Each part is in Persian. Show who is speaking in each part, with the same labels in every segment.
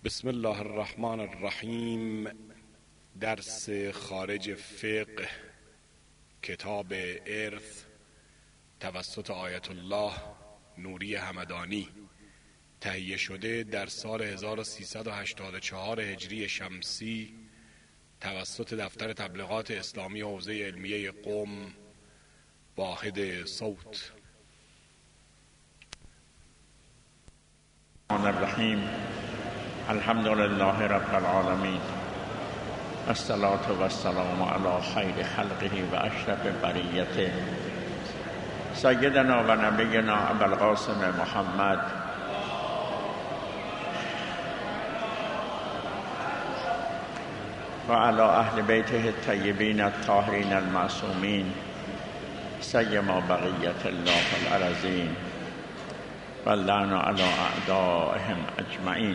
Speaker 1: بسم الله الرحمن الرحیم. درس خارج فقه کتاب ارث توسط آیت الله نوری همدانی، تهیه شده در سال 1384 هجری شمسی توسط دفتر تبلیغات اسلامی حوزه علمیه قم، واحد صوت.
Speaker 2: الرحمن الرحیم. الحمد لله رب العالمین، الصلاة و السلام علی خیر خلقه و اشرف بریته سیدنا و نبینا ابوالقاسم محمد و علی اهل بیته الطیبین الطاهرین المعصومین سیما بقیت الله الارضین و اللعن علی اعدائهم اجمعین.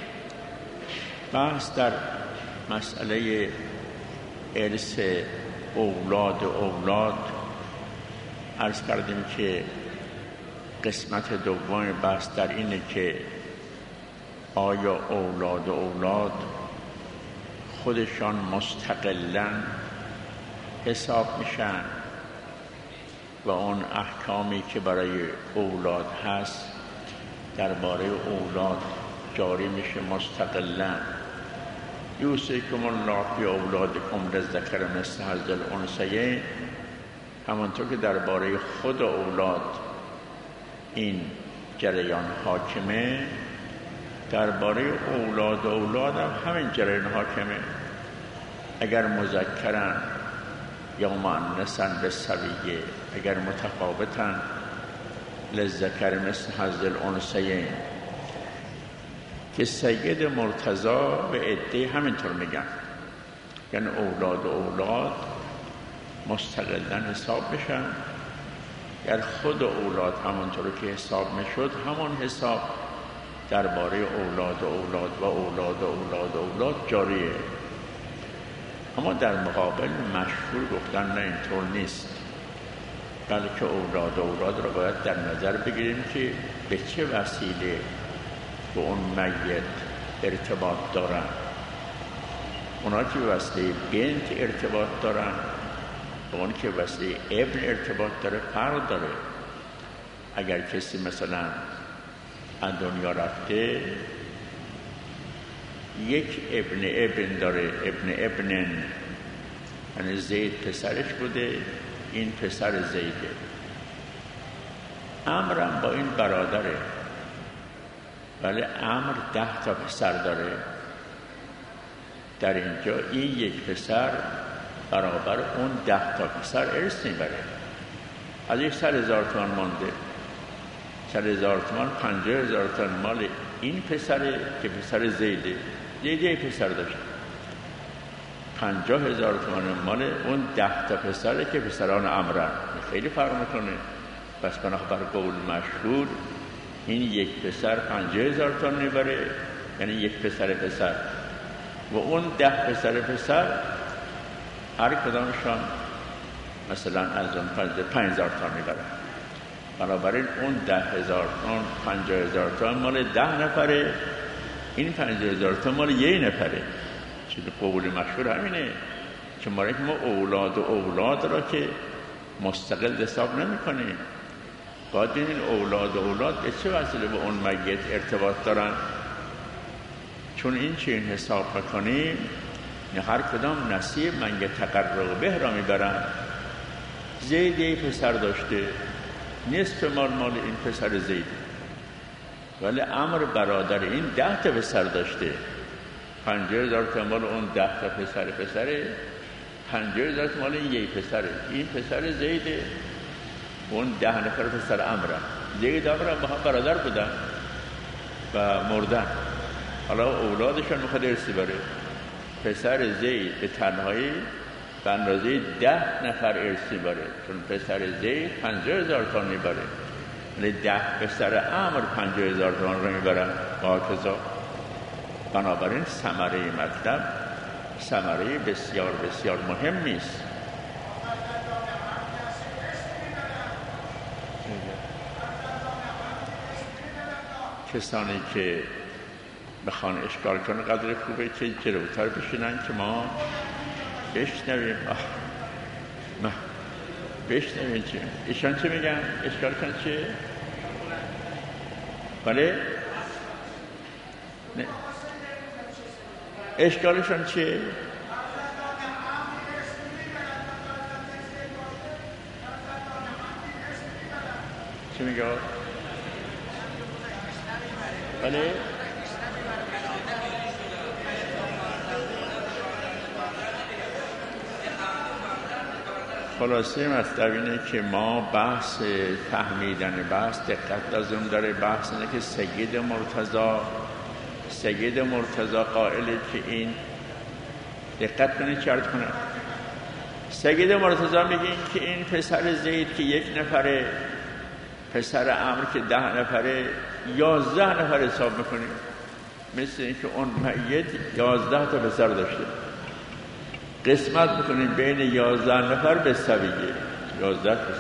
Speaker 2: بحث در مسئله ارث اولاد عرض کردیم که قسمت دوم بحث در اینه که آیا اولاد خودشان مستقلاً حساب میشن و اون احکامی که برای اولاد هست درباره اولاد جاری میشه مستقلاً. یوصیکم الله فی اولادکم للذکر مثل حظ الانثیین، همانطور که درباره خود اولاد این جریان حاکمه، درباره اولاد هم همین جریان حاکمه. اگر مذکرن یا مؤنثن به سویه، اگر متفاوتن للذکر مثل حظ الانثیین، که سید مرتضی و عده همینطور میگن، یعنی اولاد مستقلاً حساب بشن. اگر خود اولاد همونطور که حساب میشد، همون حساب درباره اولاد جاریه. اما در مقابل مشهور گفتن نه، اینطور نیست، بلکه اولاد را باید در نظر بگیریم که به چه وسیله به اون میت ارتباط دارن. اونا که به وسیله بنت ارتباط دارن با اون که به وسیله ابن ارتباط داره فرق داره. اگر کسی مثلا از دنیا رفته، یک ابن داره، ابنن، یعنی زید پسرش بوده، این پسر زیده. عمرم با این برادره، ولی عمر 10 تا پسر داره. در اینجا این یک پسر برابر اون 10 تا پسر ارث میبره. از یک 100,000 تومان مانده، 100,000 تومان 50,000 تومان مال این پسره که پسر زیده. زیده پسر داشت، 50,000 تومان مال اون 10 تا پسره که پسران عمرن. خیلی فرق میکنه. پس بنابر قول مشهور این یک پسر 50,000 تومان میبره، یعنی یک پسر و اون 10 پسر هر کدامشان مثلا از اون 5,000 تومان میبرن. بنابراین اون 10,000 تومان 50,000 تومان مال 10 نفره، این 50,000 تومان مال 1 نفره. چون قول مشهور همینه. چون ما اولاد را که مستقل حساب نمی کنیم، باید این اولاد به چه وسیله به اون میت ارتباط دارن. چون این چین حساب کنیم، هر کدام نصیب من یتقرب به را میبرن. زید یک پسر داشته، نصف مال این پسر زید، ولی عمر برادر این 10 تا پسر داشته، 50,000 تا مال اون 10 تا پسره، 50,000 تا مال این یک پسره. این پسر زیده، اون 10 نفر پسر عمرن. زید عمرن با هم برادر بودن و مردن. حالا اولادشان میخواد ارثی بره. پسر زید به تنهایی به اندازه 10 نفر ارثی بره، چون پسر زید 50,000 تومان میبره، یعنی 10 پسر عمر 50,000 تومان رو میبرن. واقعا بنابراین ثمره مطلب ثمره بسیار بسیار مهمی است. کسانی که بخوان اشکال کنه قدر خوبه که جلوتر بشینن که ما بشنویم. ما بشنویم چی ایشان چه میگن؟ اشکال کنه چیه؟ بله؟ نه اشکالشان چیه؟ چی میگه؟ بله؟ خلاصه مطلب اینه که ما بحث فهمیدن بحث دقت لازم داره. بحث اینه که سید مرتضی قائله که این دقت کنید چه عرض کنم. سید مرتضی میگه که این پسر زید که 1 نفره، پسر عمرو که 10 نفره، 11 نفر حساب میکنیم. مثل این که اون میت 11 تا پسر داشته، قسمت میکنیم بین 11 نفر به سویه 11 پسر.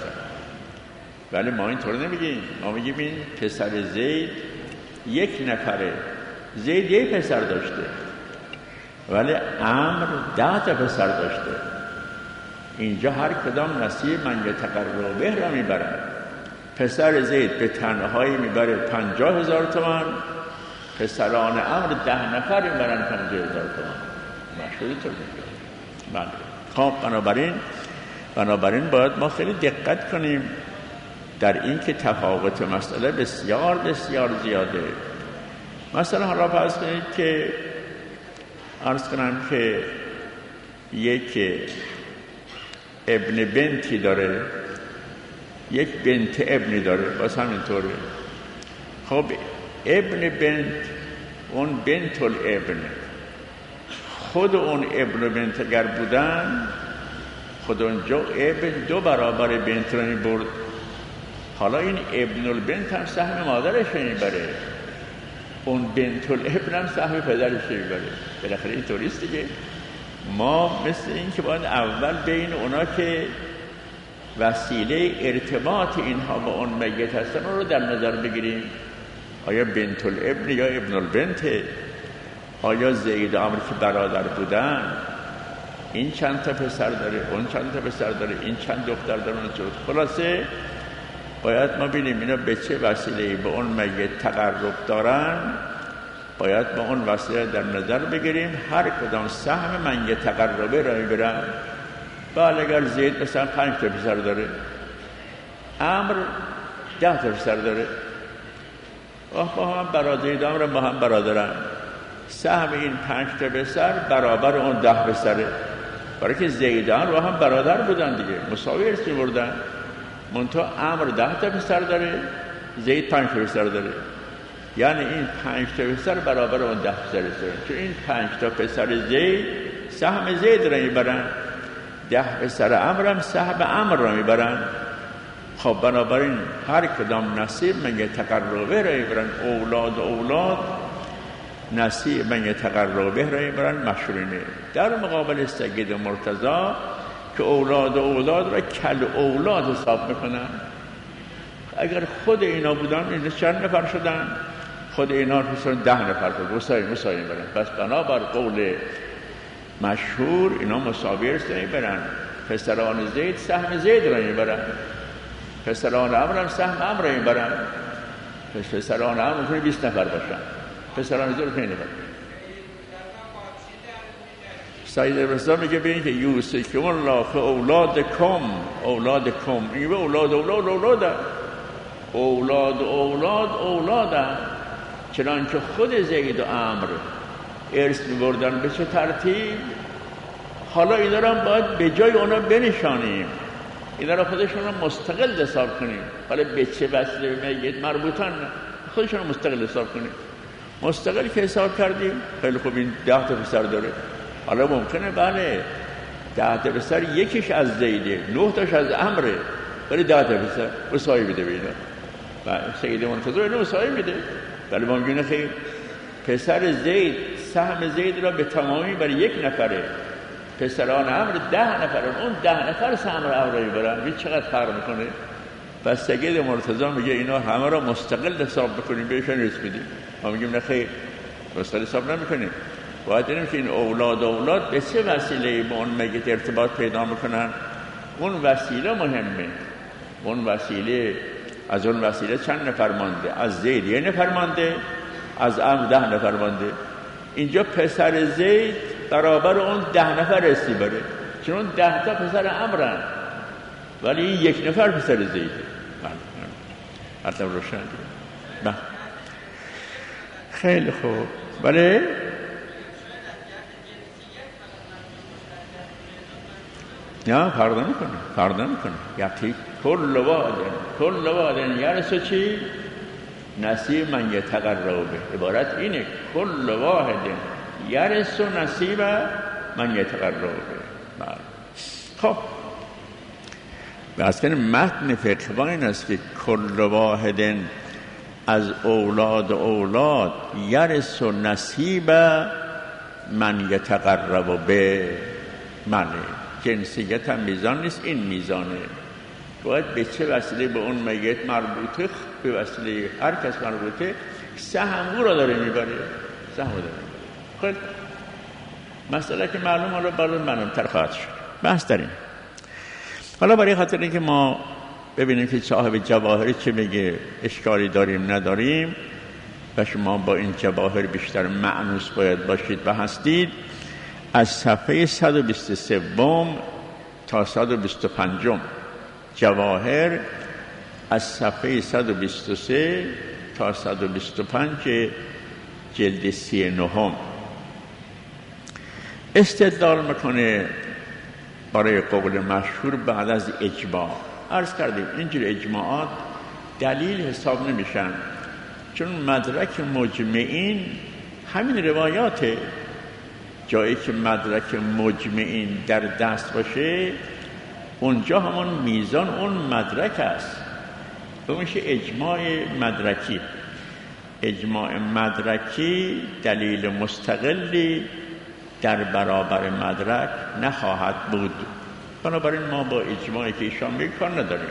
Speaker 2: ولی ما اینطور نمیگیم، ما میگیم این پسر زید 1 نفره. زید 1 پسر داشته ولی عمرو 10 تا پسر داشته. اینجا هر کدام نصیب من یتقربه را میبرن. پسر زید به تنهایی میبره 50,000 تومان، پسران عمرو 10 نفر میبرن 50,000 تومان. مشهوری طور میگه. بله. خب بنابراین باید ما خیلی دقت کنیم در این که تفاوت مسئله بسیار بسیار زیاده. مثلا حالا فرض کنید که عرض کنم که یک ابن بنتی داره، یک بنت ابنی داره، باز همینطوره. خب ابن بنت، اون بنت الابن، خود اون ابن و بنت اگر بودن، خود اونجا ابن 2 برابر بنت رو می‌برد. حالا این ابن البنت هم سهم مادرش رو میبره، اون بنت الابن هم سهم پدرش رو میبره. بالاخره این طوریست دیگه. ما مثل این که باید اول بین اونا که وسیله ارتباط اینها با اون میت هستن رو در نظر بگیریم. آیا بنت الابن یا ابن البنت؟ آیا زید و عمرو که برادر بودن این چند تا پسر داره، اون چند تا پسر داره، این چند دختر داره، اون چند. خلاصه باید ما ببینیم اینا به چه وسیله‌ای به اون میت تقرب دارن. باید با اون وسیله در نظر بگیریم. هر کدام سهم من یه تقربه را میبرن. بله اگر زید مثلا 5 تا پسر داره، عمرو 10 تا پسر داره، با هم برادر عمرو با هم برادرن، سهم این 5 تا پسر برابر اون 10 پسره. برای که زیدان رو هم برادر بودن دیگه، مساوی ارث بردن. منتها عمرو 10 تا پسر داره، زید 5 تا پسر داره. یعنی این 5 تا پسر برابر اون 10 پسر است. چون این 5 تا پسر زید سهم زید را میبرن، 10 پسر عمرو هم سهم عمرو را میبرن. خب بنابراین هر کدام نصیب من یه تقربه را میبرن. اولاد نصیب من یه تقربه را میبرن. مشورینه در مقابل سید مرتضی که اولاد را کل اولاد حساب میکنن. اگر خود اینا بودن این چند نفر شدن؟ خود اینا حسن 10 نفر بود. مساوی برن. پس بنابر قول مشهور اینا مساوی ارث نمیبرن. پسران زید سهم زید را میبرن، پسران عمرو هم سهم عمرو را میبرن. پسران عمرو میتونه 20 نفر باشن، پسران زید 5 نفر. سید رسول میگه ببین که یوسف الله فی اولادکم میگه اولادن. چنانکه خود زید و عمرو ارث می‌بردن به چه ترتیب، حالا اینا رو باید به جای اونا بنشانیم، اینا رو خودشون رو مستقل حساب کنیم. حالا به چه وسیله میت مربوطن خودشون رو مستقل حساب کنیم. مستقل که حساب کردیم خیلی خوب این 10 تا پسر داره. حالا ممکنه بله 10 تا پسر یکیش از زیده، 9 تاش از عمره، ولی 10 تا پسر مساوی بده به اینا. و سید منتظر اینو مساوی میده. ولی ممکنه خیلی پسر زید سهم زید را به تمامی برای 1 نفره، پسران عمرو 10 نفرن، اون 10 نفر سهم عمرو را میبرن. ببین چقدر فرق میکنه. پس سید مرتضی میگه اینا همه را مستقل حساب بکنیم بهشون ارث بدیم. ما میگیم نه خیر، وسط حساب نمیکنیم. باید ببینیم که این اولاد به چه وسیله با اون میت ارتباط پیدا میکنن. اون وسیله مهمه. اون وسیله، از اون وسیله چند نفر مانده؟ از زید 1 نفر مانده، از عمرو 10 نفر مانده. اینجا پسر زید برابر اون 10 نفر استیباره، چون اون 10 تا پسر عمرن، ولی این 1 نفر پسر زیده. حتی روشن دید. خیلی خوب. بله نه فرق نمیکنه. یعنی کل وادن یرسو چی؟ نصیب من یتقرب به. عبارت اینه، کل واحد یرسو نصیب من یتقرب به. خب بس کنه متن فقه این است که کل واحد از اولاد یرسو نصیب من یتقرب به. منه جنسیت هم میزان نیست، این میزانه. باید به چه وسیله به اون میت مربوطه، به وسیله هر کس مربوطه سهم او را داره میبره. خیلی مسئله که معلوم، حالا بالا معلوم‌تر خواهد شد. بحث داریم. حالا برای خاطر اینکه ما ببینیم که صاحب جواهر چه میگه، اشکالی داریم نداریم و شما با این جواهر بیشتر مأنوس باید باشید و هستید، از صفحه 123 تا 125 جواهر، از صفحه 123 تا 125 جلد 39 استدلال میکنه برای قول مشهور بعد از اجماع. عرض کردیم اینجور اجماعات دلیل حساب نمیشن، چون مدرک مجمعین همین روایاته. جایی که مدرک مجمعین در دست باشه اونجا همون میزان اون مدرک است. به میشه اجماع مدرکی. اجماع مدرکی دلیل مستقلی در برابر مدرک نخواهد بود. بنابراین ما با اجماعی که ایشان میگه کار نداریم.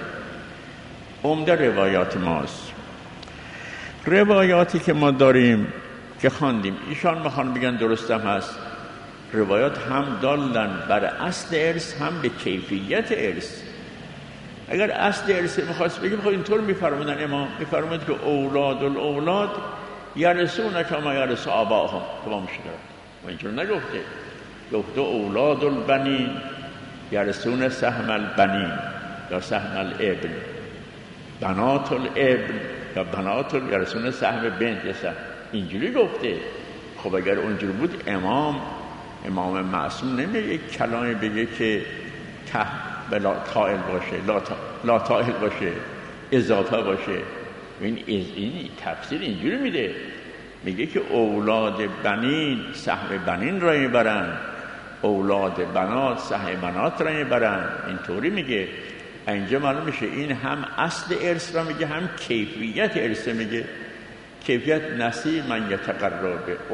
Speaker 2: عمده روایات ماست. روایاتی که ما داریم که خواندیم، ایشان میخوان بگن درستم هست. روایات هم دالن بر اصل ارث، هم به کیفیت ارث. اگر اصل ارث میخواست بگیم، خب اینطور میفرمودن. امام میفرمود که اولاد یرثون کما یرث آباهم. تمام شده. و اینجور نگفته. گفته اولاد البنین یرثون سهم البنین یا سهم الابن، بنات الابن یا بنات یرثون سهم بنت یا سهم. اینجوری گفته. خب اگر اونجور بود امام معصوم نمیگه کلامی بگه که ته بلا طائل باشه، لا طائل باشه، اضافه باشه. این تفسیر اینجوری میده. میگه که اولاد بنین سهم بنین را میبرن، اولاد بنات سهم بنات را میبرن. اینطوری میگه. اینجا معلوم میشه این هم اصل ارث را میگه، هم کیفیت ارث میگه. کیفیت نصیب من یتقرب به.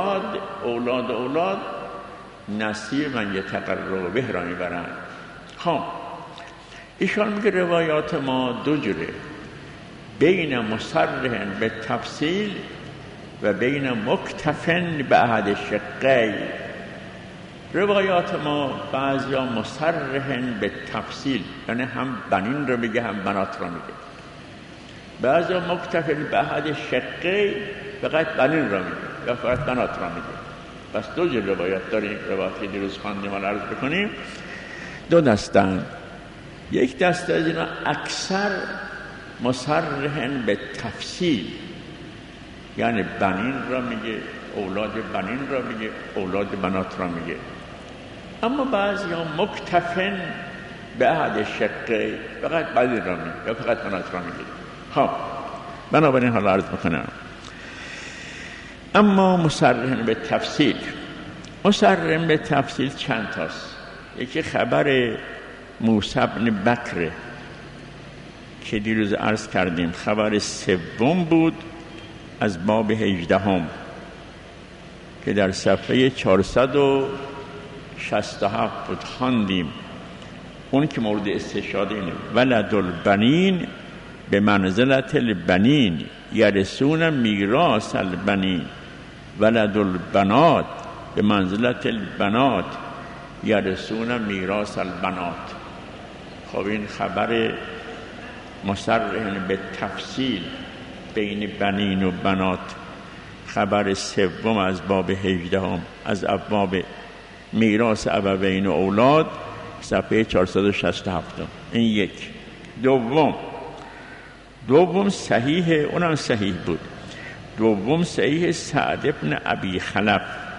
Speaker 2: اولاد نصیب من یتقرب به را میبرن. خب ایشان میگه روایات ما دو جوره، بین مصرح به تفصیل و بین مکتفن به احد شقی. روایات ما بعضی ها مصرح به تفصیل، یعنی هم بنین رو میگه هم بنات رو میگه. بعضی ها مکتفن به احد شقی، فقط بنین رو میگه یا فقط بنات رو میگه. بس دو جور روایات داریم. روایاتی دیروز خواندیم و عرض بکنیم دو دستن. یک دسته از اینا اکثر مصرحن به تفصیل، یعنی بنین را میگه، اولاد بنین را میگه، اولاد بنات را میگه. اما بعضی ها مکتفن به احد شقه، فقط بنین را میگه یا فقط بنات را میگه. خب بنابراین حالا عرض میکنم. اما مصرحن به تفصیل، مصرحن به تفصیل چند تاست. یکی خبر موسی بن بکر که دیروز عرض کردیم، خبر سوم بود از باب 18 که در صفحه 467 بود خواندیم. اون که مورد استشهاد اینه، ولد البنین به منزلت البنین یرثون میراث البنین. ولد البنات به منزلت البنات یرثون میراث البنات. خب این خبر مصرح به تفصیل بین بنین و بنات، خبر سوم از باب 18 از ابواب میراث ابوین و اولاد، صفحه 467. این یک. دوم صحیح، اونم صحیح بود. دوم صحیح سعد ابن ابی خلف.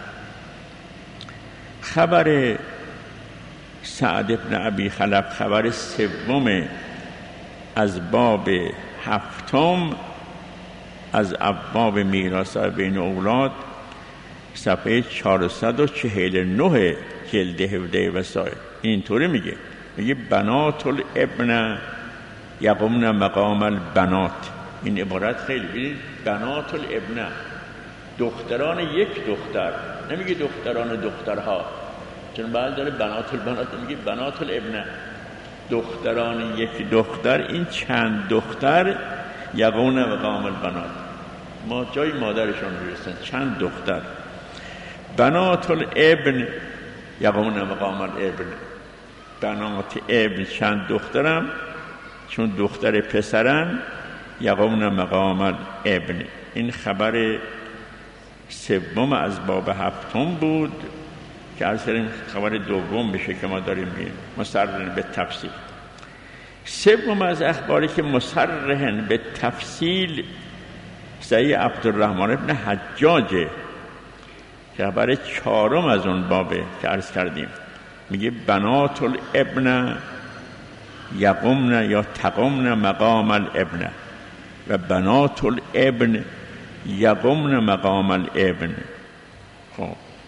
Speaker 2: خبر سعد ابن ابی خلف خبر سوم از باب 7 از ابواب میراث بین اولاد، صفحه 449 جلد 17 وسائل. اینطوری میگه بنات الابن یقومن مقام البنات. این عبارت خیلی ببینید، بنات الابن، دختران یک دختر، نمیگه دختران دخترها، چون بعد داره بنات البنات، میگه بنات الابن، دختران یک دختر. این چند دختر یقومن مقام البنات، ما جای مادرشون میرسن، چند دختر. بنات الابن یقومن مقام الابن، بنات ابن چند دخترم، چون دختر پسرن، یقومن مقام الابن. این خبر سوم از باب 7 بود که عرض کردیم خبر دوم بشه که ما داریم مصرح به تفصیل. سوم از اخباری که مصرح به تفصیل صحیح عبدالرحمن ابن حجاج، خبر 4 از اون بابه که عرض کردیم. میگه بنات الابن یقومن یا تقومن مقام الابن و بنات الابن یقومن مقام الابن. خب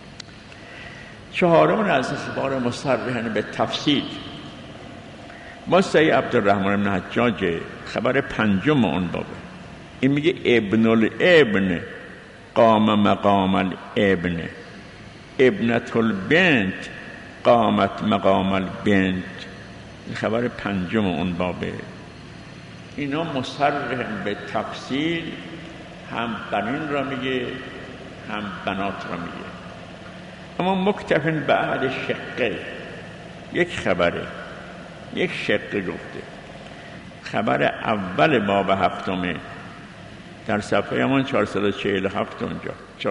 Speaker 2: 4 از اخبار مصرح به تفصیل ما صحیح عبدالرحمن ابن حجاج، خبر 5 اون بابه. این میگه ابن الابن قام مقام الابن، ابنت البنت قامت مقام البنت. خبر 5 اون بابه. اینا مصرح به تفصیل هم بنین را میگه هم بنات را میگه. اما مکتفن به احد شقه، یک خبره، یک شقه گفته. خبر اول باب 7 در صفحه همان 447 اونجا،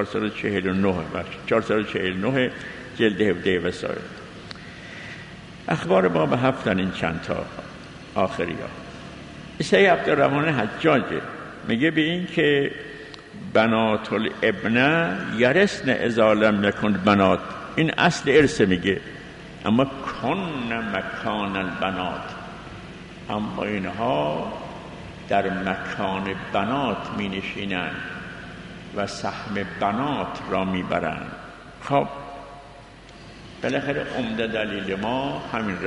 Speaker 2: 449 جلد 17 وسائل. اخبار باب 7 این چند تا آخری ها. سید عبدالرحمن حجاجه میگه به این که بنات الابن یرثن اذا لم یکن بنات، این اصل ارث میگه، اما کن مکان البنات، اما اینها در مکان بنات می نشینند و سهم بنات را می برند. خب بالاخره عمده دلیل ما همین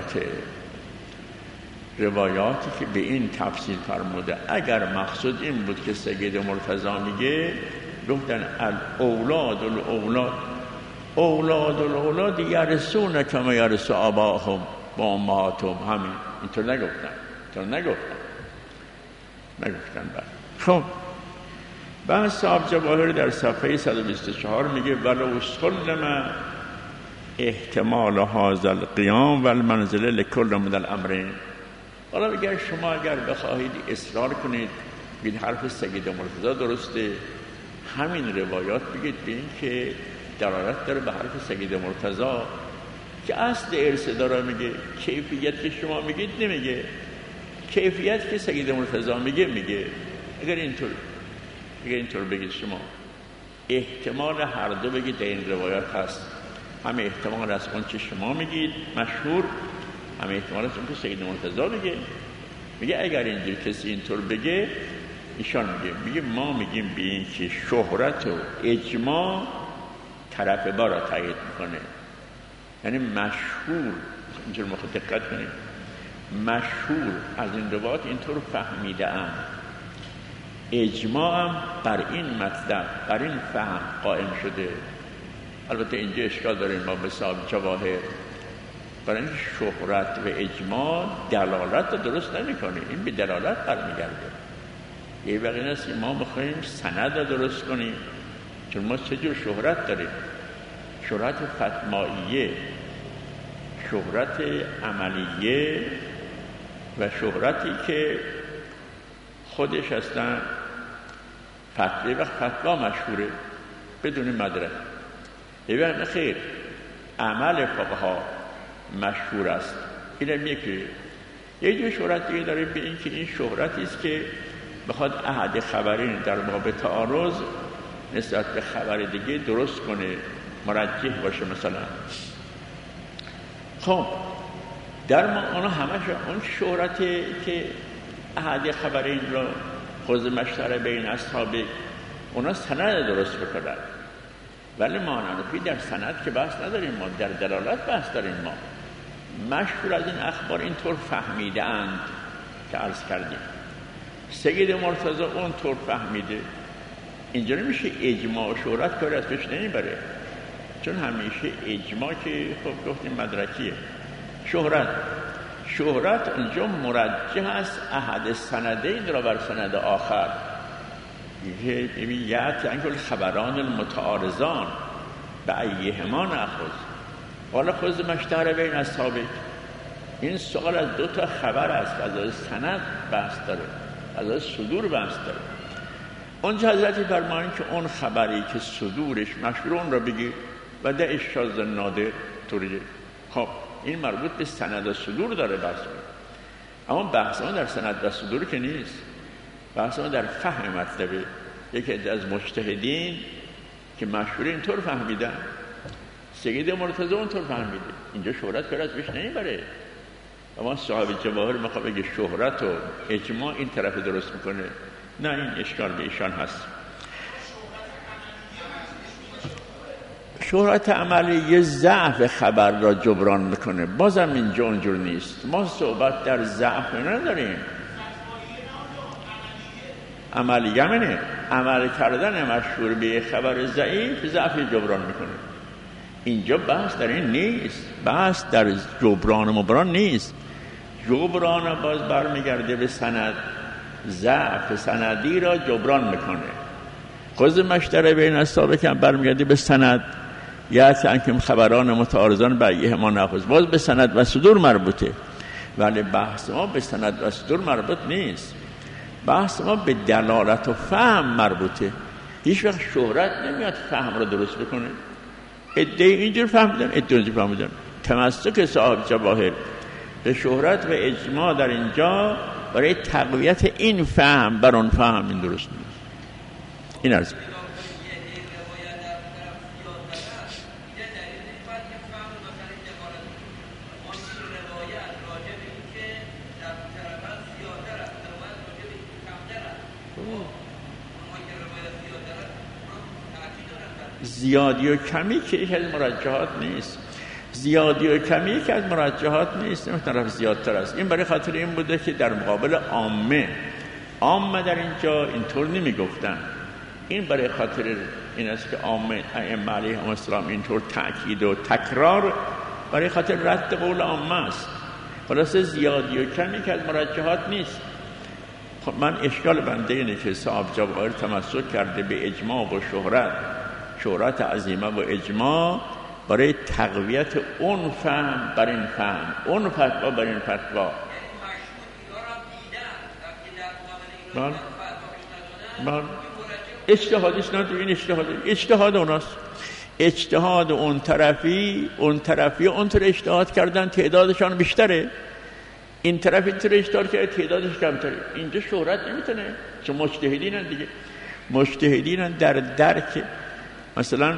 Speaker 2: روایاتی که به این تفصیل فرموده. اگر مقصود این بود که سید مرتضی میگه گفتن اولاد یرثون کما یرث آباهم و امهاتهم، همین. اینطور نگفتن. خب بعد صاحب جواهر در صفحه 124 میگه ولو سلم احتمال هذا القیام و المنزله لکل من الامرین. حالا اگر شما بخواهید اصرار کنید بگید حرف سید مرتضی درسته، همین روایات بگید به این که دلالت داره به حرف سید مرتضی که اصل ارث داره میگه، کیفیت که شما میگید نمیگه، کیفیت که سید مرتضی میگه. اگر اینطور بگید شما احتمال هر دو بگید در این روایات هست، همه احتمال از اون که شما میگید مشهور، همه احتمال از اون که سید مرتضی میگه اگر اینجور کسی اینطور بگه، ایشان میگه ما میگیم به این که شهرت و اجماع طرف با را تایید میکنه. یعنی مشهور، اینجور ما خود دقت کنیم، مشهور از این روایات اینطور فهمیده‌ام، اجماع هم بر این مطلب، بر این فهم قائم شده. البته اینجا اشکال داریم ما به صاحب جواهر، برای این شهرت و اجماع دلالت درست نمی‌کنه، این به دلالت برمیگرده. یه وقتی است که ما بخوایم سند را درست کنیم، چون ما سه جور شهرت داریم: شهرت فتماییه، شهرت عملیه و شهرتی که خودش اصلا فتوی و فتوا مشهوره بدون مدرک. ببین خیر، عمل فقها مشهور است. اینم یکی. یه جور شهرت دیگه داره به این که این شهرتی است که بخواد احد خبرین در باب تعارض نسبت به خبر دیگه درست کنه، مرجح باشه مثلا. خب در ما اونا همش اون شهرتی که احد خبرین را خود مشتره بین اصحاب اونا سند درست بکنن، ولی ما حنفی در سند که بحث نداریم، ما در دلالت بحث داریم. ما مشهور از این اخبار اینطور فهمیده اند که عرض کردیم. سید مرتضی اونطور فهمیده. اینجا نمیشه اجماع و شهرت کاری از پیش نمیبره، چون همیشه اجماع که خب گفتیم مدرکیه. شهرت اونجا مرجح است احد سندین را بر سند آخر. یعت انگل خبران المتعارضان به ایهما ناخذ قال خذ مشتهر بین اصحاب. این سوال از دو تا خبر است، از سند بحث داره، از صدور بحث داره. اونجا حضرتی فرمایند که اون خبری که صدورش مشهور اون را بگیر و ده اشاز نادر طوریه. خب این مربوط به سند و صدور داره بحث کنه. اما بحث ما در سند و صدور که نیست، بحث ما در فهم مطلبه. یکی از مجتهدین که مشهور اینطور فهمیدن، سید مرتضی اونطور فهمیده. اینجا شهرت کار از پیش نمیبره. اما صاحب جواهر میخواد بگه شهرت و اجماع این طرف درست میکنه. نه، این اشکال به ایشان هست. شهرت عملیه ضعف خبر را جبران میکنه. بازم اینجا اونجور نیست. ما صحبت در ضعف نداریم. عملیه منه عمل کردن مشهور به خبر ضعیف ضعف جبران میکنه. اینجا بحث در این نیست، بحث در جبران و مبران نیست. جبران باز برمیگرده به سند، ضعف سندی را جبران میکنه. خود مشتره بین اصحاب که برمیگرده به سند، یا که خبران متعارضان به ایهما ناخذ، باز به سند و صدور مربوطه. ولی بحث ما به سند و صدور مربوط نیست، بحث ما به دلالت و فهم مربوطه. هیچ وقت شهرت نمیاد فهم را درست بکنه. ادعای اینجور فهمیدن، ادعای اینجور فهمیدن. تمسک صاحب جواهر به شهرت و اجماع در اینجا برای تقویت این فهم بر اون فهم این درست نیست. این عرض زیادی و کمی که یک از مرجحات نیست. زیادی و کمی که از مرجحات نیست. این طرف زیادتر است. این برای خاطر این بوده که در مقابل عامه در اینجا اینطور نمی گفتن. این برای خاطر این است که عامه ائمه علیهم السلام اینطور تأکید و تکرار برای خاطر رد قول عامه است. خلاصه زیادی و کمی که از مرجحات نیست. خب من اشکال بنده اینه که صاحب جواهر تمسک کرده به اجماع و شهرت عظیمه و اجماع برای تقویت اون فهم بر این فهم، اون فتوا بر این فتوا. من اجتهادش نداره. این اجتهاد اوناست. اجتهاد اون طرفی اونطور اجتهاد کردن تعدادشان بیشتره، این طرف اینطور اجتهاد کرده تعدادش کمتره. اینجا شهرت نمیتونه، چون مجتهدینن دیگه. مجتهدینن در درک. مثلا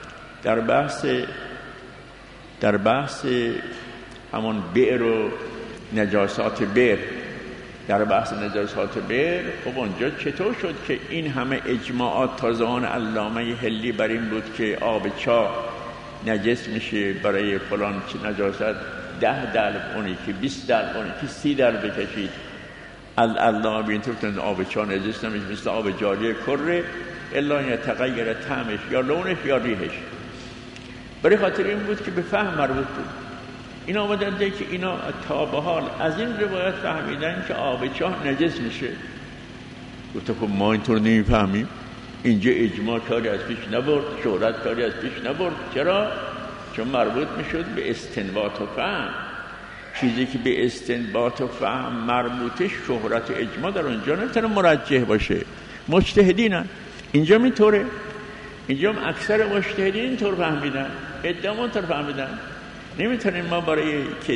Speaker 2: در بحث همون بئر و نجاسات بئر، در بحث نجاسات بئر، خب اونجا چطور شد که این همه اجماعات تازه آن علامه حلی بر این بود که آب چاه نجس میشه برای فلان چه نجاست 10 دلو، اونی که 20 دلو، اونی که 30 دلو بکشید. علامه بین طور کنید آب چاه نجس نمیشه، مثل آب جاری کره الا یتغیر طعمش یا لونش یا ریحش. برای خاطر این بود که به فهم مربوط بود. این آمدن که اینا تا به حال از این روایت فهمیدن که آب چاه نجس میشه. گفت خب ما اینطور نمیفهمیم. اینجا اجماع کاری از پیش نبرد، شهرت کاری از پیش نبرد. چرا؟ چون مربوط میشد به استنباط و فهم. چیزی که به استنباط و فهم مربوطه، شهرت و اجماع در اونجا نمیتونه مرجح باشه. مجتهدینن. اینجا اینطوره. اینجا اکثر مجتهدین اینطور فهمیدن، ادعا اونطور فهمیدن. نمیتونیم ما برای که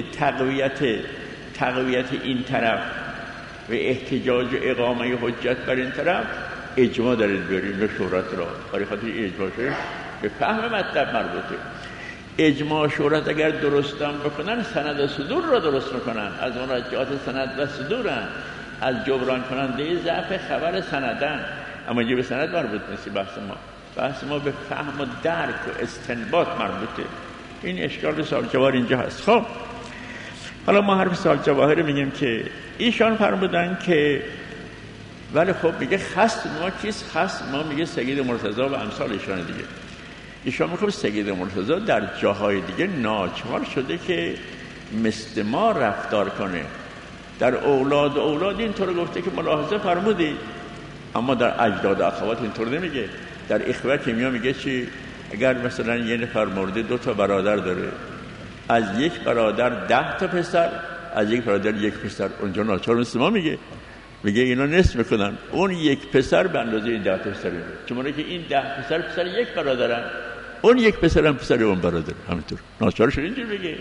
Speaker 2: تقویت این طرف و احتجاج و اقامه حجت بر این طرف اجماع دارید بیاریم به شهرت را. برای خاطر اجماع شده به فهم مطلب مربوطه. اجماع شهرت اگر درستم بکنن، سند و صدور را درست میکنن. از مرجعات سند و صدورن، از جبران کننده ضعف خبر سندن. اما اینجا به سند مربوط نیست. بحث ما به فهم و درک و استنباط مربوطه. این اشکال سوال جواهر اینجا هست. خب حالا ما حرف سوال جواهر میگیم که ایشان فرمودن که ولی خب میگه خصم ما کیست؟ خصم ما میگه سید مرتضی و امثال ایشان دیگه. ایشان میگه سید مرتضی در جاهای دیگه ناچار شده که مثل ما رفتار کنه. در اولاد اینطور گفته که ملاحظه فرمودی، اما در اجداد و اخوات اینطور نمیگه. در اخوه که میگه چی؟ اگر مثلا یه نفر مرده 2 تا برادر داره، از یک برادر 10 تا پسر، از یک برادر 1 پسر، اونجا ناچار مثل ما میگه اینا نصف میکنن. اون 1 پسر به اندازه این 10 تا پسر میده. چون که این 10 پسر 1 برادرن، اون 1 پسر هم پسر اون برادر. همینطور ناچار شده اینجور بگه.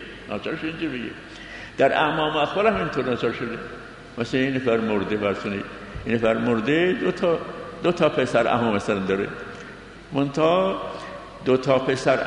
Speaker 2: در اعمام و اخوال هم اینطور ناچار شده. مثلا این نفر مرده، برسونی این نفر مرده 2 تا پسر عمو مثلا داره، منتها 2 تا پسر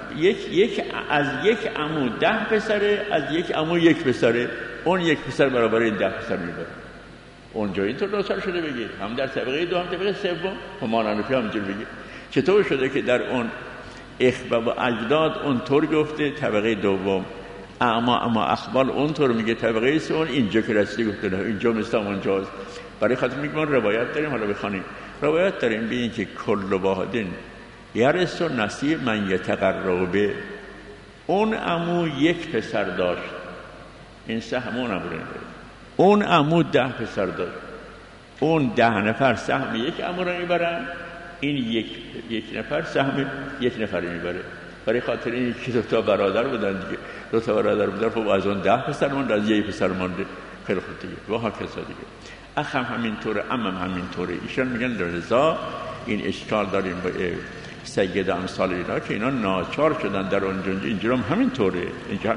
Speaker 2: از یک عمو 10 پسره، از یک عمو 1 پسره، اون 1 پسر برابر این 10 پسر میبره. اونجا اینطور ناچار شده بگه، هم در طبقه 2 هم طبقه 3. و مانانفی همینجور بگه. چطور شده که در اون اخوه و اجداد اونطور گفته طبقه 2، اما اخبال اونطور میگه طبقه 3، اینجا که رسیده گفته نه اینجا مثل اونجاست. برای خاطر میگه ما روایت داریم. حالا بخونیم روایت داریم به این که کل واحدین یرث نصیب من یتقرب به. اون عمو 1 پسر داشت، این سهمون عمو اون عمو 10 پسر داشت، اون 10 نفر سهم 1 عمو رو میبرن، این یک نفر سهم 1 نفر میبره. برای خاطر این که 2 تا برادر بودن دیگه، 2 تا برادر بودن، خب از اون 10 پسر مونده، از 1 پسر مونده. خیلی خوب دیگه. و ها کسا دیگه. اخم همینطوره، امم همینطوره. ایشان میگن رضا این اشکال داریم با سید امثال اینا که اینا ناچار شدن در اونجا. اینجا هم همینطوره. اینجا هم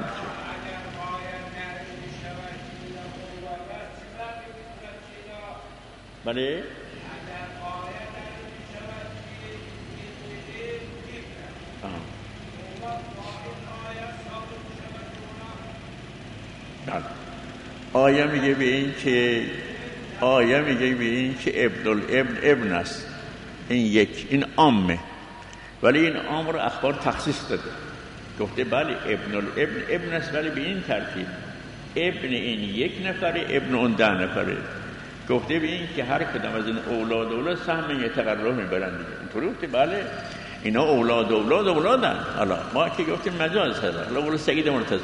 Speaker 2: بله آیه میگه به این که ابن الابن ابن است. این عامه، ولی این عام رو اخبار تخصیص داده. گفته بله ابن الابن ابن است، ولی به این ترتیب ابن این 1 نفره، ابن اون 10 نفره. گفته به این که هر کدام از این اولاد سهم یتقرب میبرن دیگه. اینطوری گفته بله اینا اولادن. حالا ما که گفتیم مجاز هست. حالا بقول سید مرتضی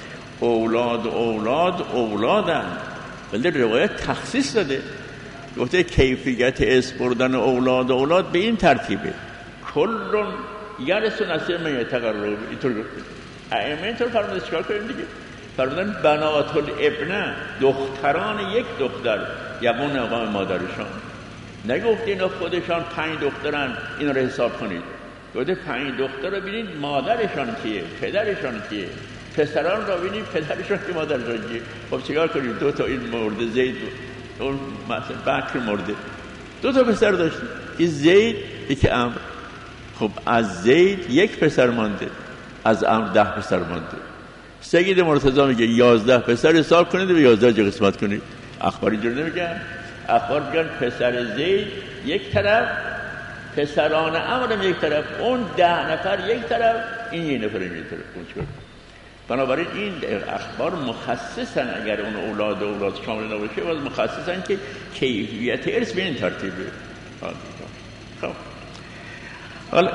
Speaker 2: اولادن، ولی روایت تخصیص داده. گفته کیفیت اسم بردن اولاد به این ترتیبه کلون یرث نصیب من یتقرب. اینطور گفته. ائمه اینطور فرمودن. چیکار کنیم دیگه؟ فرمودن بنات الابن، دختران 1 دختر یقون اقام مادرشان. نگفت اینا خودشان 5 دخترن اینا رو حساب کنید. گفته 5 دختر رو ببینید مادرشان کیه، پدرشان کیه. پسران را ببینید پدرشان که مادرشان کیه. خب چیکار کنیم؟ 2 تا این مرده زید اون مثلا بکر مرده 2 تا پسر داشت، این زید یکی عمرو. خب از زید 1 پسر مانده، از عمرو 10 پسر مانده. سید مرتضی میگه 11 پسر حساب کنید و 11 جا قسمت کنید. اخبار اینجور نمیگن. اخبار میگن پسر زید 1 طرف، پسران عمرو 1 طرف، اون 10 نفر 1 طرف، این 1 نفر 1 طرف. بنابراین این اخبار مخصصن. اگر اون اولاد شامل نباشه باز مخصصن که کیفیت ارث به این ترتیبه. خب حالا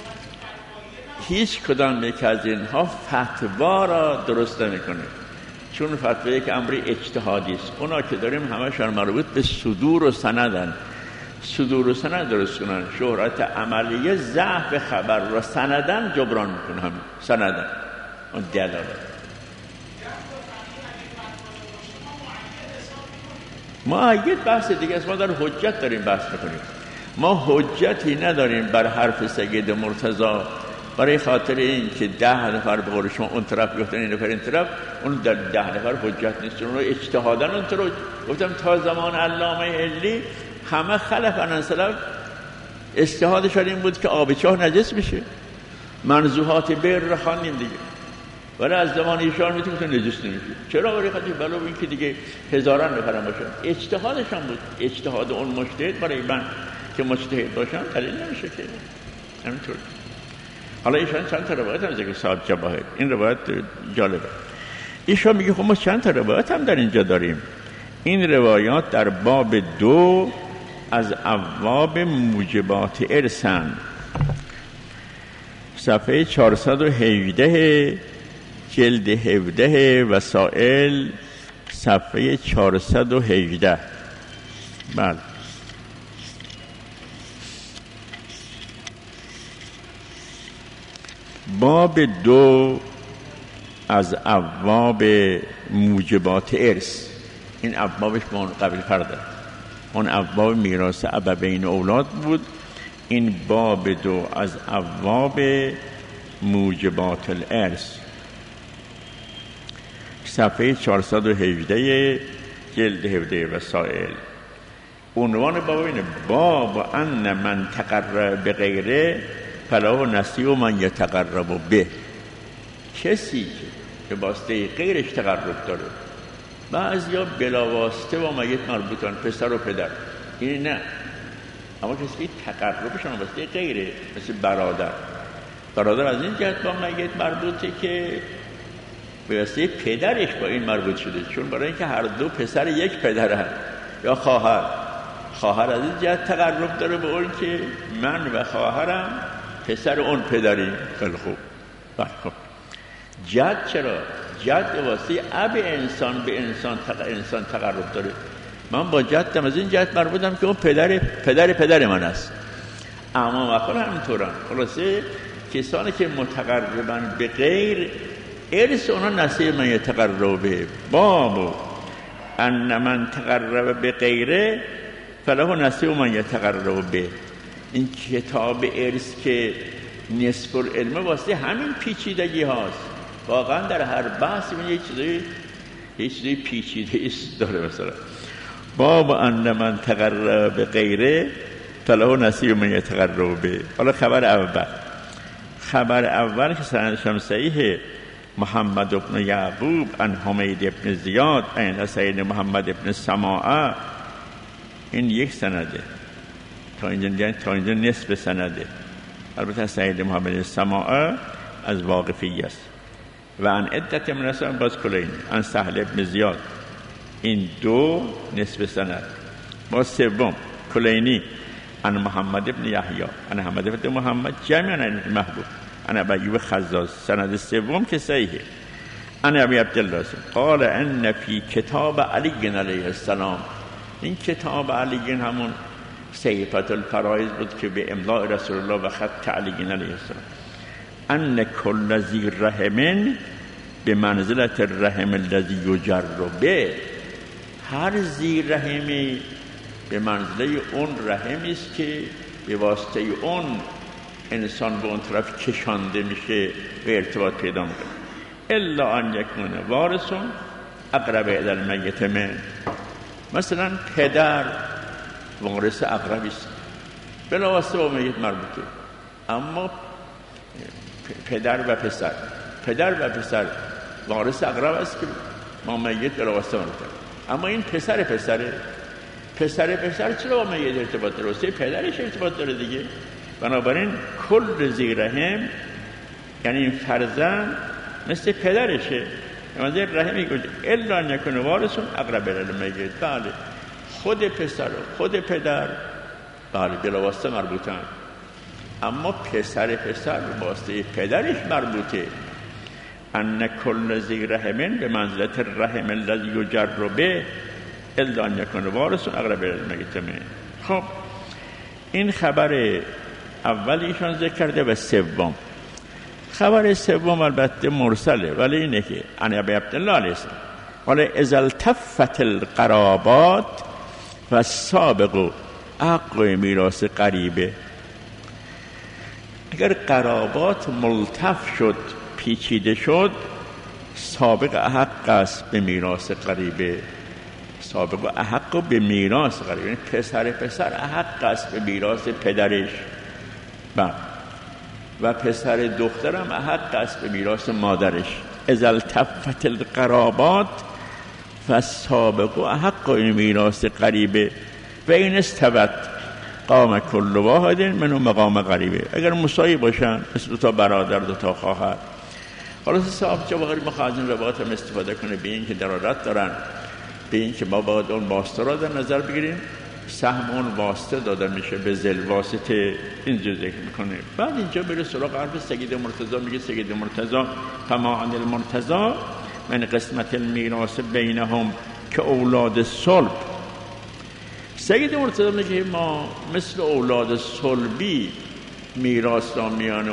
Speaker 2: هیچ کدام یک از اینها فتوا را درست نمیکنه. چون فتوی یک امر اجتهادی است. اونا که داریم همشون مربوط به صدور و سندن. صدور و سند درست کنن، شهرت عملیه ضعف خبر را سندن جبران میکنه. هم سندن اون دلاله. مؤید بحث دیگه است. ما در حجت داریم بحث میکنیم. ما حجتی نداریم بر حرف سید مرتضی برای خاطر این که 10 نفر به قول شما اون طرف گفتن این نفر این طرف، اون در 10 نفر حجت نیست. اون رو اجتهادن اون طرف گفتم. تا زمان علامه علی همه خلف عن سلف اجتهادشان این بود که آب چاه نجس بشه. منزوحات بئر رو خواندیم دیگه، ولی از زمان ایشان میتونه که نجس نمیشه. چرا؟ برای خاطر بلو این که دیگه هزاران نفر هم باشن. اجتهادشان بود. اجتهاد اون مجتهد برای من که مجتهد باشن دلیل نمیشه که همینطور. حالا ایشان چند تا روایت هم ذکر صاحب جواهر، این روایت جالبه. ایشان میگه خب ما چند تا روایت هم در اینجا داریم. این روایات در باب 2 از ابواب موجبات ارثن، صفحه 417 جلد 17 وسائل صفحه 417. بله باب 2 از ابواب موجبات ارث. این ابوابش با قبل فرده، اون ابواب میراث ابوین اولاد بود. این باب 2 از ابواب موجبات الارث، صفحه 417 جلد 17 وسائل. عنوان باب اینه: باب ان من تقرب به غیره فله نصیب من یتقرب به. کسی که واسطه غیرش تقرب داره، بعضیا بلا واسطه با میت مربوطن، پسر و پدر، این نه. اما کسی که تقربشون واسطه غیره، مثل برادر از این جهت با میت مربوطه که به واسطه پدرش با این مربوط شده، چون برای اینکه هر دو پسر یک پدر هست. یا خواهر از این جهت تقرب داره به اون که من و خواهرم پسر اون پدریم. خیلی خوب. خب جد چرا؟ جد واسه اب انسان به انسان تقرب داره. من با جدم از این جد مربوطم که اون پدر من است. اما مقال همینطورن. خلاصه کسانی که متقربن به غیر، ارث اونا نصیب من یتقرب به. باب ان من تقرب به غیره فله نصیب من یتقرب به. این کتاب ارث که نصف العلم واسه همین پیچیدگی هاست. واقعا در هر بحثی من یه چیزی پیچیده است داره. مثلا باب ان من تقرب به غیره فله نصیب من یتقرب به. حالا خبر اول که سندش هم صحیحه، محمد بن یعقوب عن حمید بن زیاد عن سید محمد بن سماعه. این یک سنده، تا اینجا نصف سنده. البته سید محمد سماعه از واقفی است. و عن عدت من رسول باز کلینی عن سهل بن زیاد. این دو نصف سند. با سوم کلینی عن محمد بن یحیی عن محمد بن محمد جمعا عن محبوب عن ابی ایوب خزاز. سند سوم که صحیحه. عن ابی عبدالله قال ان فی کتاب علی علیه السلام. این کتاب علی همون صحیفه الفرائض بود که به امضاء رسول الله و خط علی علیه السلام. ان کل ذی رحم به منزلت الرحم الذی یجر به. هر ذی رحمی به منزله اون رحمی است که به واسطه اون انسان به اون طرف کشانده میشه و ارتباط پیدا میکنه. الا ان یکون وارثون اقرب الی المیت من. مثلا پدر وارث اقربی است، بلا واسطه با میت مربوطه. اما پدر و پسر وارث اقرب است که با میت بلا واسطه مربوطه. اما این پسر چرا با میت ارتباط داره؟ واسه پدرش ارتباط داره دیگه. بنابراین کل ذی رحم یعنی این فرزند مثل پدرشه. یعنی رحمی که الا ان یکون وارثون اقرب الی المیت. بله خود پسر و خود پدر بله بلا واسطه مربوطن. اما پسر واسطه پدرش مربوطه. ان کل ذی رحم به منزلت الرحم الذی یجر به الا ان یکون وارث اقرب المیت منه. خب این خبر اول ایشان ذکر کرده و سوم. خبر سوم البته مرسله، ولی اینه که عن ابی عبدالله علیه السلام قال اذا التفت القرابات فالسابق حق میراث قریبه. اگر قرابات ملتف شد، پیچیده شد، سابق احق است به میراث قریبه. سابق احق به میراث قریبه، یعنی پسر احق است به میراث پدرش و پسر دخترم احق است به میراث مادرش. اذا التفت القرابات فالسابق احق میراث قریبه و این استوت قام کل واحد منو مقام قریبه. اگر مساوی باشن مثل دو تا برادر، دو تا خواهر. حالا صاحب جواهر میخواد از این روایات هم استفاده کنه به این که دلالت دارن به این که ما باید اون واسطه را در نظر بگیریم. سهم اون واسطه داده میشه به ذل واسطه، اینجا ذکر میکنه. بعد اینجا میره سراغ حرف سید مرتضی، میگه سید مرتضی فما عن المرتضی من قسمت المیراث بینهم که اولاد صلب. سید مرتضی میگه ما مثل اولاد صلبی میراث را میان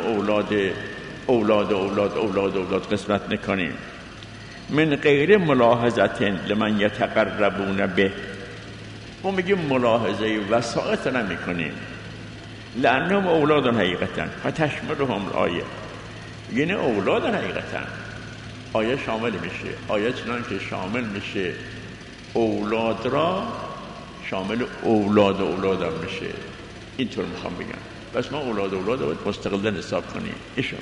Speaker 2: اولاد قسمت نکنیم. من غیر ملاحظت لمن یتقربون به. ما میگیم ملاحظه وسائط نمی کنیم. لانهم اولاد حقیقتا فتشملهم الآیه، یعنی اولاد حقیقتا آیه شامل میشه. آیه چنان که شامل میشه اولاد را، شامل اولاد هم میشه. اینطور میخوام بگم. بس ما اولاد باید مستقلا حساب کنیم. ایشون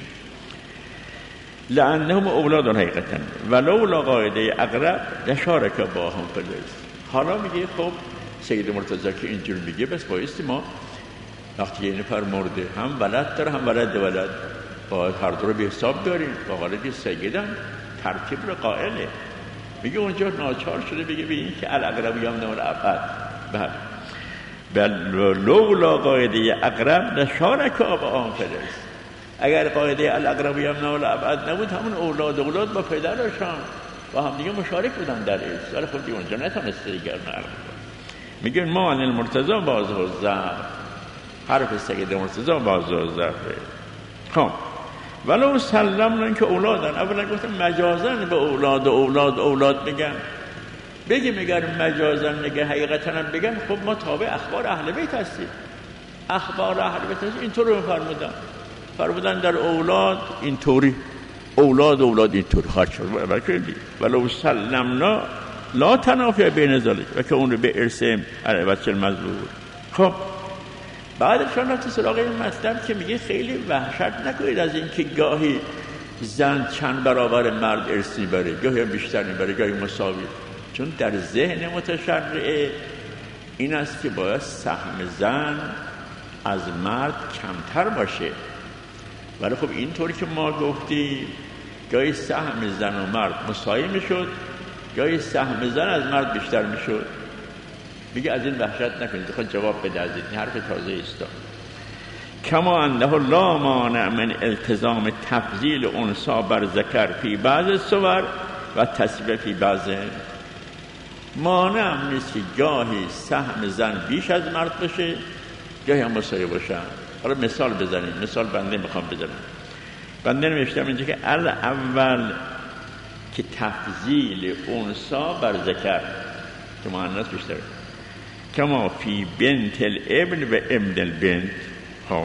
Speaker 2: لانهم اولاد حقیقتا ولولا قاعده اقرب لشارک باهم فی الارث. حالا میگه خب سید مرتضی که اینجور میگه بس بایستی ما وقتی یه نفر مرده هم ولد داره هم ولد باید هر دو رو به حساب داریم. باقاله که سیدم ترتیب رو قائله. میگه اونجا ناچار شده بگه به این که الاقرب یمنع الابعد. بل لولا قاعده اقرب لشارک آباهم فی الارث. اگر قاعده الاقرب یمنع الابعد نبود همون اولاد با پدرشان با هم دیگه مشارک بودن در ارث، ولی خب دیگه اونجا نتونسته دیگر نقل. میگه ما عن المرتضی واضح الضعف. حرف سید مرتضی واضح الضعف. خب ولو سلمنا که اولادن، اولا گفتم مجازن به اولاد میگن. بگیم اگر مجازن نگه حقیقتا هم بگن خب ما تابع اخبار اهل بیت هستیم. اخبار اهل بیت هستیم اینطور رو فرمودن در اولاد اینطوری، اولاد اینطوری خواهد شد. ولو سلمنا لا تنافی بین ذلک و که اون رو به ارث بچه المزبور. خب بعدشان رفت سراغ این مطلب که میگه خیلی وحشت نکنید از این که گاهی زن چند برابر مرد ارث میبره، گاهی بیشتر میبره، گاهی مساوی. چون در ذهن متشرع این است که باید سهم زن از مرد کمتر باشه. ولی خب اینطوری که ما گفتیم گاهی سهم زن و مرد مساوی میشد، گاهی سهم زن از مرد بیشتر میشد. میگه از این وحشت نکنید. خود جواب بده از این حرف تازه است. کما انه لا مانع من التزام تفضیل انثی بر ذکر فی بعض الصور و تصویب فی بعض. مانع نیست که گاهی سهم زن بیش از مرد باشه، گاهی هم مساوی باشه. حالا مثال بزنیم. مثال بنده میخوام بزنم. بنده نوشتم اینجا که اول که تفضیل انثی بر ذکر که مؤنث بیشتر کما فی بنت الابن و ابن البنت. خب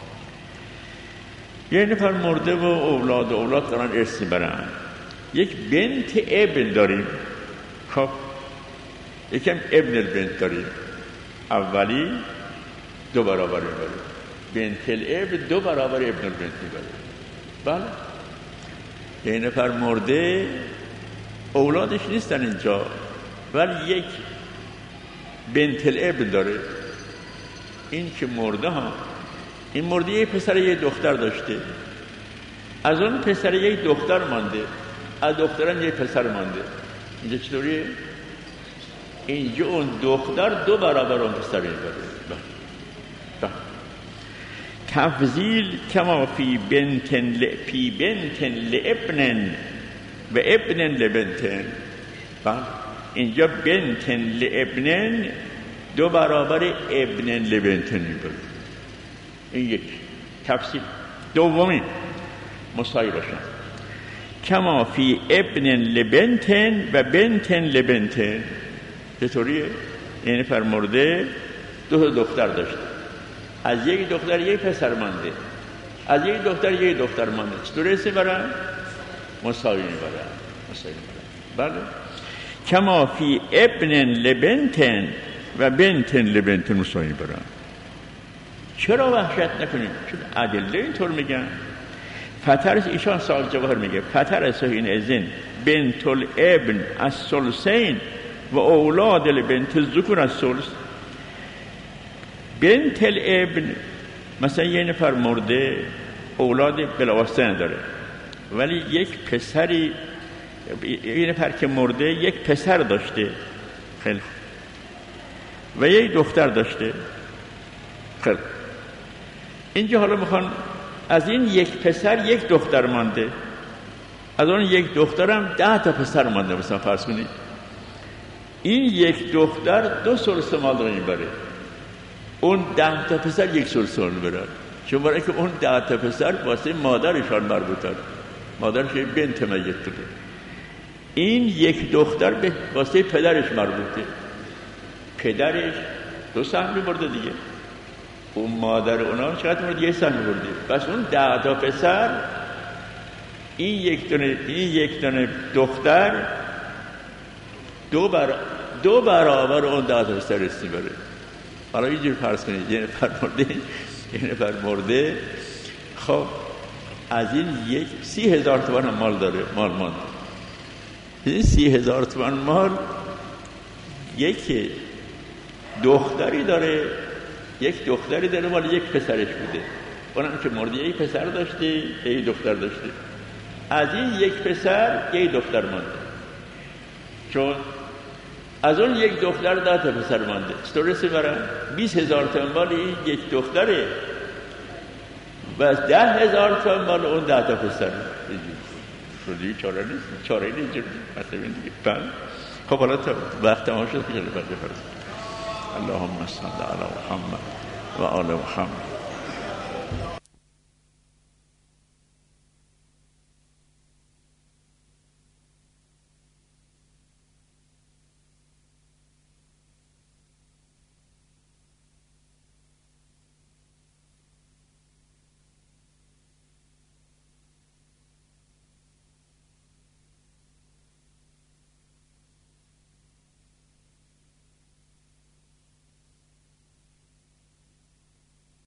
Speaker 2: یه نفر مرده و اولاد دارن ارث برن. یک بنت ابن داریم، خب یکم ابن البنت داریم. اولی 2 برابر میبره، بنت الابن 2 برابر ابن البنت میبره. بله یه نفر مرده اولادش نیستن اینجا، ولی یک بنت الابن داره. این که مرده ها، این مرده یه پسر یه دختر داشته، از اون پسر یک دختر مانده، از دخترم یک پسر مانده. اینجا چطوریه؟ اینجا اون دختر 2 برابر اون پسر میبره. تفضیل کما فی بنتن لابن و ابن لبنتن. اینجا بنتن لابن دو برابر ابن لبنتن میبره. این یک تفصیل. دومی مساوی باشن. کما فی ابن لبنتن و بنتن لبنتن. چطوریه؟ یعنی فرمورده دو دختر داشته، از یک دختر یک پسر مانده، از یک دختر یک دختر مانده. چطوری اسم برن؟ مساوی میبرن. بله. کما فی ابن لبنتن و بنتن لبنتن مساوی میبرن. چرا وحشت نکنیم؟ چون ادله اینطور میگن. فترس ایشان صاحب جواهر میگه فترس این ازن بنت الابن از ثلثین و اولاد البنت الذکور از ثلث. بنت الابن مثلا یه نفر مرده اولاد بلاواسطه نداره، ولی یک پسری، یه نفر که مرده یک پسر داشته خیلی و یک دختر داشته خیلی. اینجا حالا میخوان از این یک پسر یک دختر مانده، از اون یک دخترم 10 تا پسر مانده. مثلا فرض کنید این یک دختر 2 ثلث مال رو میبره، اون 10 تا پسر 1 ثلث مال میبرن. چون برای که اون 10 تا پسر واسه مادرشان مربوطن، مادرش بنت میت بوده. این یک دختر به واسه پدرش مربوطه، پدرش 2 سهم میبرده دیگه، اون مادر اونا چقدر میبرده؟ 1 سهم میبرده. پس اون 10 تا پسر این یک دونه دختر دو برابر اون 10 تا پسر رسی بره. حالا اینجور فرض کنید یه نفر مرده خب از این 30,000 تومان هم مال داره، مال مانده. این 30,000 تومان مال یک دختری داره مال یک پسرش بوده، اونم که مرده یک پسر داشته یک دختر داشته. از این یک پسر یک دختر مانده، چون از اون یک دختر 10 تا پسر مانده. استورسی برن 20,000 تومان مال این یک دختره و از 10,000 تومان مال اون 10 تا پسر. شدی چاره نیست مثلا دیگه. خب حالا وقت تمام شد که اللهم صل علی محمد و آل محمد.